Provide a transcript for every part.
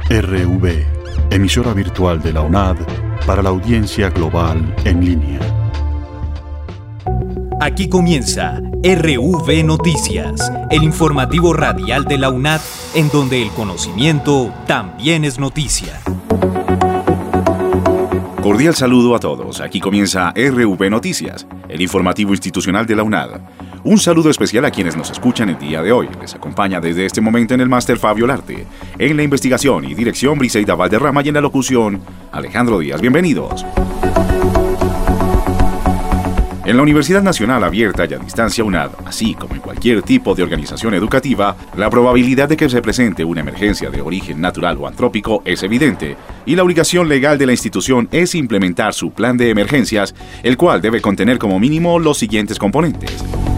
RV, emisora virtual de la UNAD para la audiencia global en línea. Aquí comienza RV Noticias, el informativo radial de la UNAD, en donde el conocimiento también es noticia. Cordial saludo a todos. Aquí comienza RV Noticias, el informativo institucional de la UNAD. Un saludo especial a quienes nos escuchan el día de hoy. Les acompaña desde este momento en el máster Fabio Larte, en la investigación y dirección Briseida Valderrama y en la locución Alejandro Díaz. Bienvenidos. En la Universidad Nacional Abierta y a Distancia UNAD, así como en cualquier tipo de organización educativa, la probabilidad de que se presente una emergencia de origen natural o antrópico es evidente, y la obligación legal de la institución es implementar su plan de emergencias, el cual debe contener como mínimo los siguientes componentes: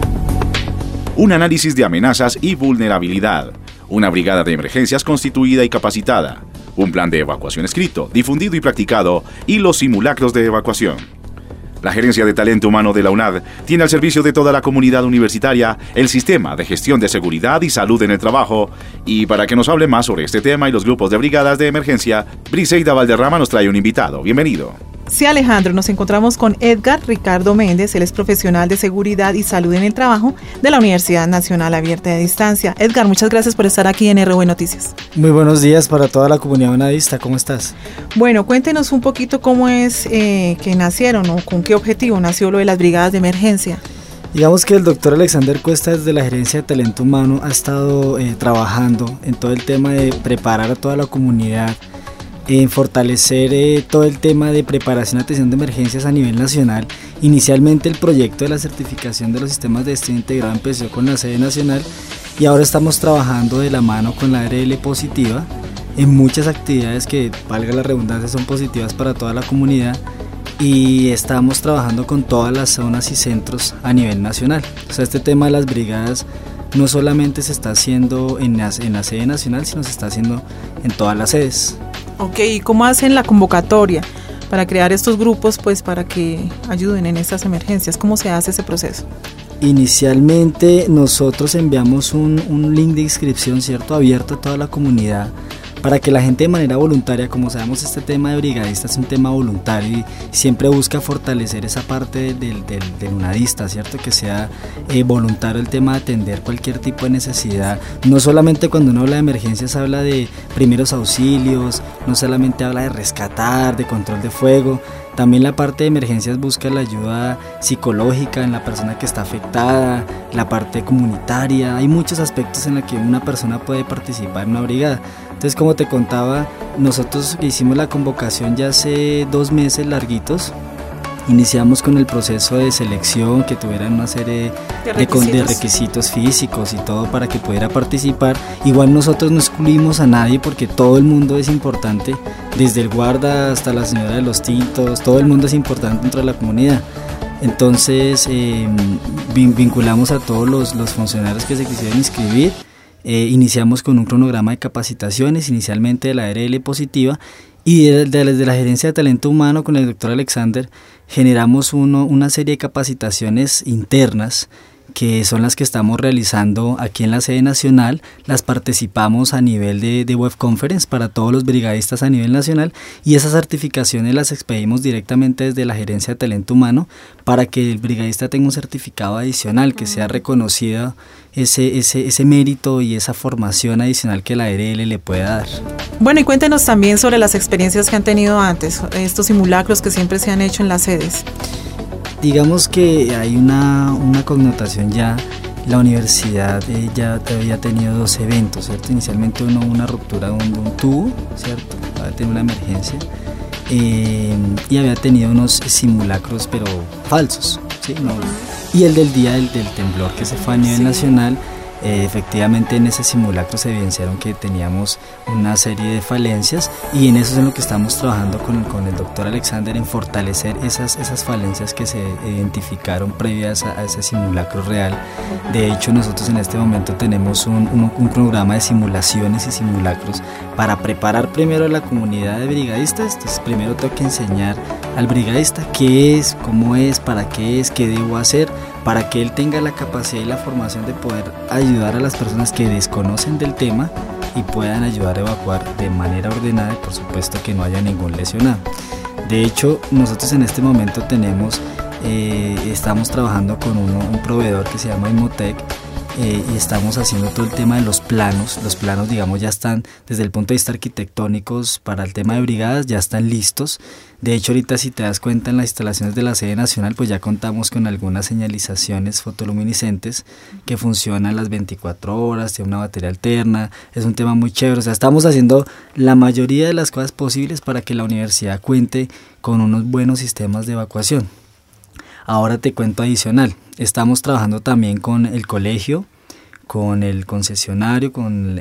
un análisis de amenazas y vulnerabilidad, una brigada de emergencias constituida y capacitada, un plan de evacuación escrito, difundido y practicado, y los simulacros de evacuación. La Gerencia de Talento Humano de la UNAD tiene al servicio de toda la comunidad universitaria el sistema de gestión de seguridad y salud en el trabajo. Y para que nos hable más sobre este tema y los grupos de brigadas de emergencia, Briseida Valderrama nos trae un invitado. Bienvenido. Sí, Alejandro, nos encontramos con Edgar Ricardo Méndez. Él es profesional de seguridad y salud en el trabajo de la Universidad Nacional Abierta y a Distancia. Edgar, muchas gracias por estar aquí en RV Noticias. Muy buenos días para toda la comunidad unadista. ¿Cómo estás? Bueno, cuéntenos un poquito cómo es que nacieron o con qué objetivo nació lo de las brigadas de emergencia. Digamos que el doctor Alexander Cuesta, desde la Gerencia de Talento Humano, ha estado trabajando en todo el tema de preparar a toda la comunidad, en fortalecer todo el tema de preparación y atención de emergencias a nivel nacional. Inicialmente el proyecto de la certificación de los sistemas de gestión integrado empezó con la sede nacional y ahora estamos trabajando de la mano con la ARL positiva en muchas actividades que, valga la redundancia, son positivas para toda la comunidad, y estamos trabajando con todas las zonas y centros a nivel nacional. O sea, este tema de las brigadas no solamente se está haciendo en la sede nacional, sino se está haciendo en todas las sedes. Ok, ¿y cómo hacen la convocatoria para crear estos grupos, pues, para que ayuden en estas emergencias? ¿Cómo se hace ese proceso? Inicialmente nosotros enviamos un link de inscripción, ¿cierto?, abierto a toda la comunidad, para que la gente de manera voluntaria, como sabemos este tema de brigadista es un tema voluntario y siempre busca fortalecer esa parte del unadista, ¿cierto?, que sea voluntario el tema de atender cualquier tipo de necesidad. No solamente cuando uno habla de emergencias habla de primeros auxilios, no solamente habla de rescatar, de control de fuego. También la parte de emergencias busca la ayuda psicológica en la persona que está afectada, la parte comunitaria. Hay muchos aspectos en los que una persona puede participar en una brigada. Entonces, como te contaba, nosotros hicimos la convocación ya hace 2 meses larguitos. Iniciamos con el proceso de selección, que tuvieran una serie de requisitos físicos y todo para que pudiera participar. Igual nosotros no excluimos a nadie porque todo el mundo es importante, desde el guarda hasta la señora de los tintos, todo el mundo es importante dentro de la comunidad. Entonces vinculamos a todos los funcionarios que se quisieran inscribir. Iniciamos con un cronograma de capacitaciones, inicialmente de la ARL positiva, y desde la Gerencia de Talento Humano con el doctor Alexander generamos una serie de capacitaciones internas que son las que estamos realizando aquí en la sede nacional. Las participamos a nivel de web conference para todos los brigadistas a nivel nacional, y esas certificaciones las expedimos directamente desde la Gerencia de Talento Humano para que el brigadista tenga un certificado adicional, que sea reconocido ese mérito y esa formación adicional que la ARL le puede dar. Bueno, y cuéntenos también sobre las experiencias que han tenido antes, estos simulacros que siempre se han hecho en las sedes. Digamos que hay una connotación ya. La universidad ya había tenido 2 eventos, ¿cierto? Inicialmente una ruptura de un tubo, ¿cierto? Había tenido una emergencia y había tenido unos simulacros pero falsos, ¿sí? No. Y el del día del temblor que se fue a nivel nacional, efectivamente en ese simulacro se evidenciaron que teníamos una serie de falencias, y en eso es en lo que estamos trabajando con el doctor Alexander, en fortalecer esas falencias que se identificaron previas a ese simulacro real. De hecho, nosotros en este momento tenemos un programa de simulaciones y simulacros para preparar primero a la comunidad de brigadistas. Entonces, primero tengo que enseñar al brigadista qué es, cómo es, para qué es, qué debo hacer, para que él tenga la capacidad y la formación de poder ayudar a las personas que desconocen del tema y puedan ayudar a evacuar de manera ordenada y por supuesto que no haya ningún lesionado. De hecho, nosotros en este momento estamos trabajando con un proveedor que se llama Imotec, y estamos haciendo todo el tema de los planos. Los planos, digamos, ya están desde el punto de vista arquitectónicos para el tema de brigadas, ya están listos. De hecho, ahorita si te das cuenta en las instalaciones de la sede nacional, pues ya contamos con algunas señalizaciones fotoluminiscentes que funcionan las 24 horas, tiene una batería alterna, es un tema muy chévere. O sea, estamos haciendo la mayoría de las cosas posibles para que la universidad cuente con unos buenos sistemas de evacuación. Ahora te cuento adicional, estamos trabajando también con el colegio, con el concesionario, con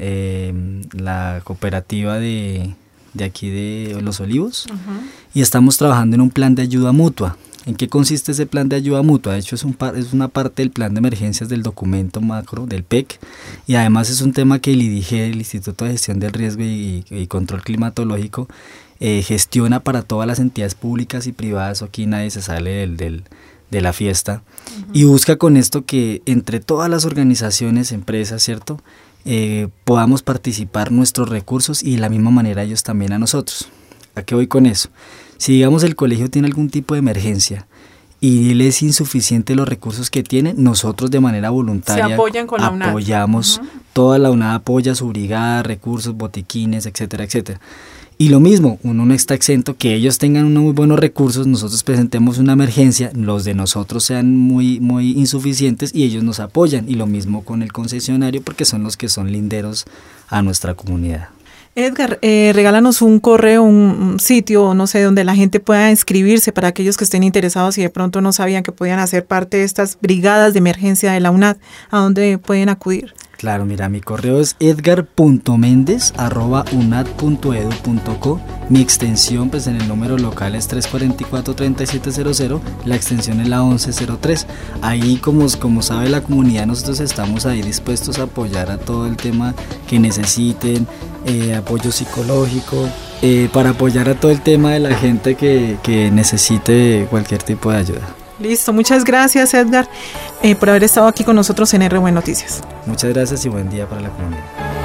la cooperativa de aquí de Los Olivos, y estamos trabajando en un plan de ayuda mutua. ¿En qué consiste ese plan de ayuda mutua? De hecho es una parte del plan de emergencias del documento macro del PEC, y además es un tema que el IDIGE, el Instituto de Gestión del Riesgo y Control Climatológico, gestiona para todas las entidades públicas y privadas. Aquí nadie se sale de la fiesta, y busca con esto que entre todas las organizaciones, empresas, ¿cierto?, podamos participar nuestros recursos y de la misma manera ellos también a nosotros. ¿A qué voy con eso? Si digamos el colegio tiene algún tipo de emergencia y él es insuficiente los recursos que tiene, nosotros de manera voluntaria se apoyan con la UNAD. Apoyamos, toda la UNAD apoya su brigada, recursos, botiquines, etcétera, etcétera. Y lo mismo, uno no está exento que ellos tengan unos muy buenos recursos, nosotros presentemos una emergencia, los de nosotros sean muy insuficientes y ellos nos apoyan. Y lo mismo con el concesionario, porque son los que son linderos a nuestra comunidad. Edgar, regálanos un correo, un sitio, no sé, donde la gente pueda inscribirse para aquellos que estén interesados y de pronto no sabían que podían hacer parte de estas brigadas de emergencia de la UNAD. ¿A dónde pueden acudir? Claro, mira, mi correo es edgar.mendez@unad.edu.co. Mi extensión, pues en el número local es 344-3700, la extensión es la 1103. Ahí, como sabe la comunidad, nosotros estamos ahí dispuestos a apoyar a todo el tema que necesiten, apoyo psicológico, para apoyar a todo el tema de la gente que necesite cualquier tipo de ayuda. Listo, muchas gracias, Edgar, por haber estado aquí con nosotros en RW Noticias. Muchas gracias y buen día para la comunidad.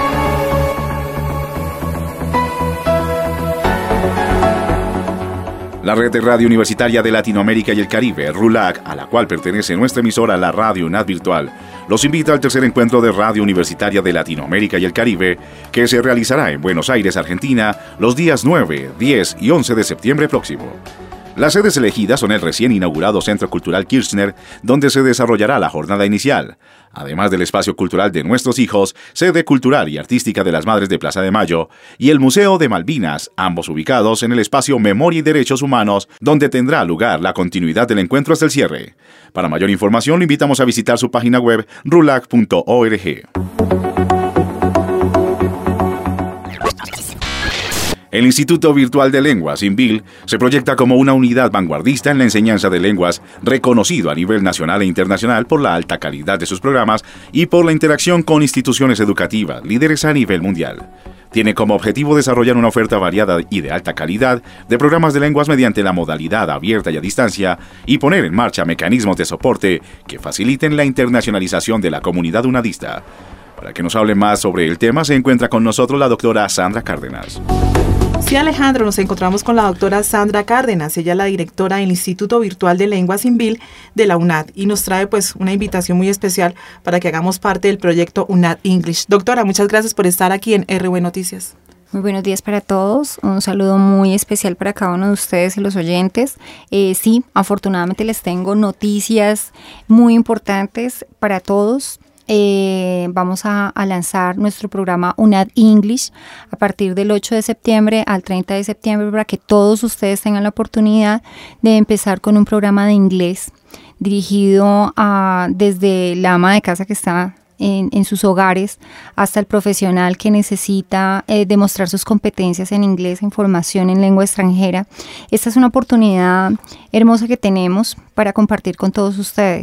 La red de radio universitaria de Latinoamérica y el Caribe, RULAC, a la cual pertenece nuestra emisora, la Radio UNAD Virtual, los invita al tercer encuentro de Radio Universitaria de Latinoamérica y el Caribe, que se realizará en Buenos Aires, Argentina, los días 9, 10 y 11 de septiembre próximo. Las sedes elegidas son el recién inaugurado Centro Cultural Kirchner, donde se desarrollará la jornada inicial, además del Espacio Cultural de Nuestros Hijos, sede cultural y artística de las Madres de Plaza de Mayo, y el Museo de Malvinas, ambos ubicados en el espacio Memoria y Derechos Humanos, donde tendrá lugar la continuidad del encuentro hasta el cierre. Para mayor información, lo invitamos a visitar su página web rulac.org. El Instituto Virtual de Lenguas, INVIL, se proyecta como una unidad vanguardista en la enseñanza de lenguas, reconocido a nivel nacional e internacional por la alta calidad de sus programas y por la interacción con instituciones educativas, líderes a nivel mundial. Tiene como objetivo desarrollar una oferta variada y de alta calidad de programas de lenguas mediante la modalidad abierta y a distancia y poner en marcha mecanismos de soporte que faciliten la internacionalización de la comunidad unadista. Para que nos hable más sobre el tema, se encuentra con nosotros la doctora Sandra Cárdenas. Sí, Alejandro, nos encontramos con la doctora Sandra Cárdenas, ella es la directora del Instituto Virtual de Lenguas INVIL de la UNAD y nos trae pues una invitación muy especial para que hagamos parte del proyecto UNAD English. Doctora, muchas gracias por estar aquí en RW Noticias. Muy buenos días para todos, un saludo muy especial para cada uno de ustedes y los oyentes. Sí, afortunadamente les tengo noticias muy importantes para todos. Vamos a lanzar nuestro programa UNAD English a partir del 8 de septiembre al 30 de septiembre para que todos ustedes tengan la oportunidad de empezar con un programa de inglés dirigido desde la ama de casa que está en sus hogares hasta el profesional que necesita demostrar sus competencias en inglés, en formación en lengua extranjera. Esta es una oportunidad hermosa que tenemos para compartir con todos ustedes.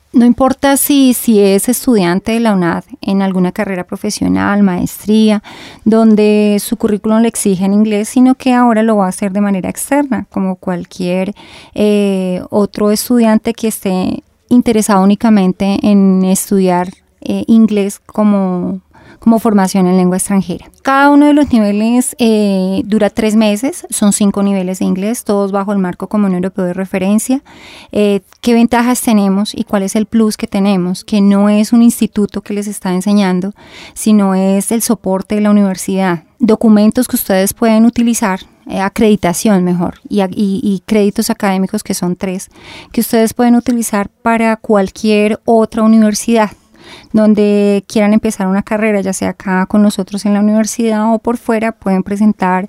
No importa si es estudiante de la UNAD en alguna carrera profesional, maestría, donde su currículum le exige en inglés, sino que ahora lo va a hacer de manera externa, como cualquier otro estudiante que esté interesado únicamente en estudiar inglés como formación en lengua extranjera. Cada uno de los niveles dura 3 meses, son 5 niveles de inglés, todos bajo el marco común europeo de referencia. ¿Qué ventajas tenemos y cuál es el plus que tenemos? Que no es un instituto que les está enseñando, sino es el soporte de la universidad. Documentos que ustedes pueden utilizar, acreditación mejor, y créditos académicos, que son 3, que ustedes pueden utilizar para cualquier otra universidad donde quieran empezar una carrera, ya sea acá con nosotros en la universidad o por fuera. Pueden presentar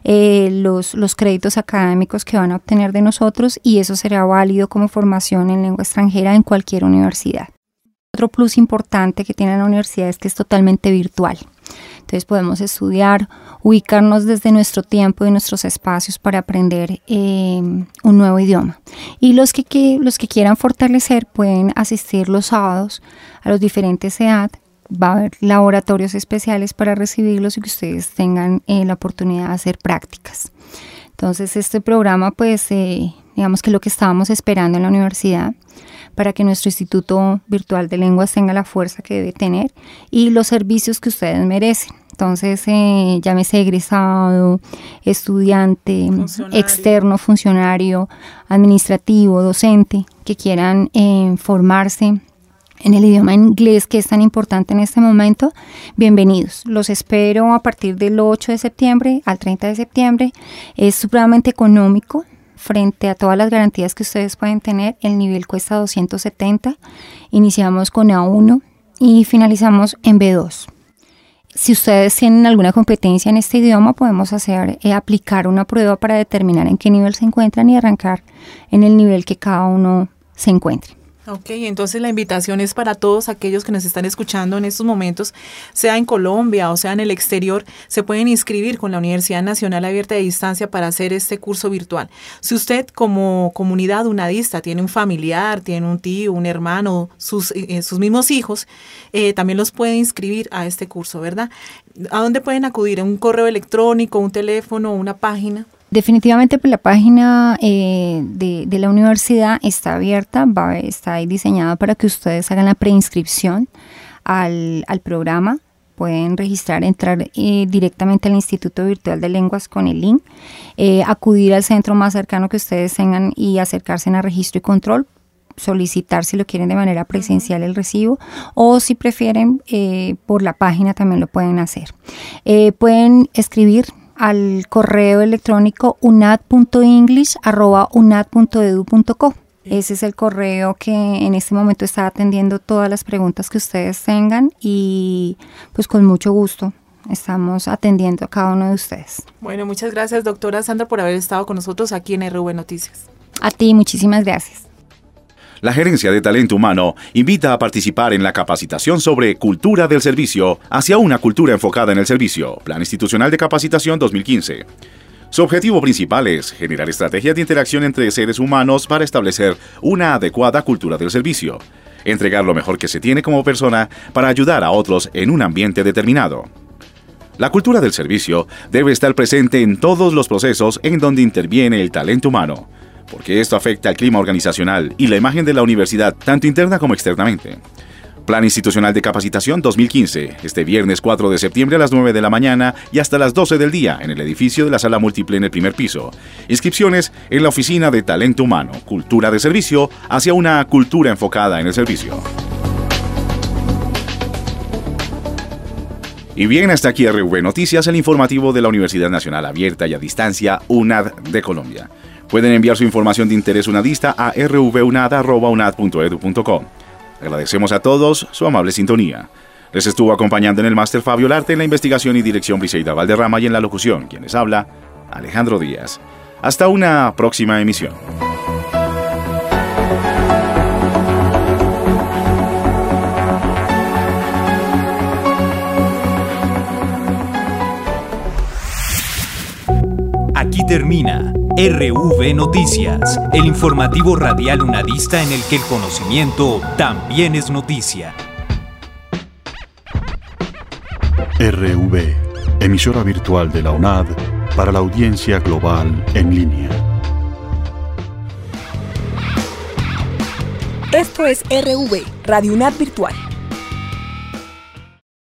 los créditos académicos que van a obtener de nosotros, y eso será válido como formación en lengua extranjera en cualquier universidad. Otro plus importante que tiene la universidad es que es totalmente virtual. Entonces podemos estudiar, ubicarnos desde nuestro tiempo y nuestros espacios para aprender un nuevo idioma. Y los que quieran fortalecer pueden asistir los sábados a los diferentes EAD. Va a haber laboratorios especiales para recibirlos y que ustedes tengan la oportunidad de hacer prácticas. Entonces este programa, pues digamos que lo que estábamos esperando en la universidad, para que nuestro Instituto Virtual de Lenguas tenga la fuerza que debe tener y los servicios que ustedes merecen. Entonces, llámese egresado, estudiante, externo, funcionario, administrativo, docente, que quieran formarse en el idioma inglés, que es tan importante en este momento, bienvenidos. Los espero a partir del 8 de septiembre al 30 de septiembre. Es supremamente económico. Frente a todas las garantías que ustedes pueden tener, el nivel cuesta 270, iniciamos con A1 y finalizamos en B2. Si ustedes tienen alguna competencia en este idioma, podemos aplicar una prueba para determinar en qué nivel se encuentran y arrancar en el nivel que cada uno se encuentre. Ok, entonces la invitación es para todos aquellos que nos están escuchando en estos momentos, sea en Colombia o sea en el exterior, se pueden inscribir con la Universidad Nacional Abierta de Distancia para hacer este curso virtual. Si usted como comunidad unadista tiene un familiar, tiene un tío, un hermano, sus mismos hijos, también los puede inscribir a este curso, ¿verdad? ¿A dónde pueden acudir? ¿Un correo electrónico, un teléfono, una página? Definitivamente, pues la página de la universidad está abierta, está ahí diseñada para que ustedes hagan la preinscripción al programa. Pueden entrar directamente al Instituto Virtual de Lenguas con el link, acudir al centro más cercano que ustedes tengan y acercarse a registro y control, solicitar si lo quieren de manera presencial el recibo, o si prefieren por la página también lo pueden hacer. Pueden escribir al correo electrónico unad.english@unad.edu.co. Ese es el correo que en este momento está atendiendo todas las preguntas que ustedes tengan, y pues con mucho gusto estamos atendiendo a cada uno de ustedes. Bueno, muchas gracias, doctora Sandra, por haber estado con nosotros aquí en RV Noticias. A ti, muchísimas gracias. La Gerencia de Talento Humano invita a participar en la capacitación sobre cultura del servicio hacia una cultura enfocada en el servicio, Plan Institucional de Capacitación 2015. Su objetivo principal es generar estrategias de interacción entre seres humanos para establecer una adecuada cultura del servicio, entregar lo mejor que se tiene como persona para ayudar a otros en un ambiente determinado. La cultura del servicio debe estar presente en todos los procesos en donde interviene el talento humano, porque esto afecta al clima organizacional y la imagen de la universidad, tanto interna como externamente. Plan Institucional de Capacitación 2015, este viernes 4 de septiembre a las 9 de la mañana y hasta las 12 del día en el edificio de la Sala Múltiple en el primer piso. Inscripciones en la Oficina de Talento Humano, Cultura de Servicio hacia una cultura enfocada en el servicio. Y bien, hasta aquí RV Noticias, el informativo de la Universidad Nacional Abierta y a Distancia, UNAD de Colombia. Pueden enviar su información de interés unadista a rvunad@unad.edu.co. Agradecemos a todos su amable sintonía. Les estuvo acompañando en el máster Fabio Larte, en la investigación y dirección Briseida Valderrama, y en la locución, quien les habla, Alejandro Díaz. Hasta una próxima emisión. Aquí termina RV Noticias, el informativo radial unadista en el que el conocimiento también es noticia. RV, emisora virtual de la UNAD para la audiencia global en línea. Esto es RV, Radio UNAD Virtual.